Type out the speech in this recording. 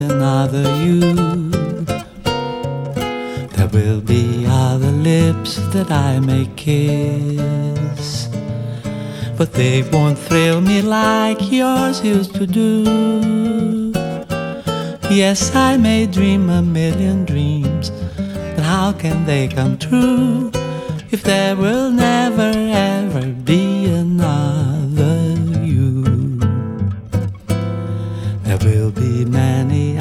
another you. There will be other lips that I may kiss, but they won't thrill me like yours used to do. Yes, I may dream a million dreams, but how can they come true if there will never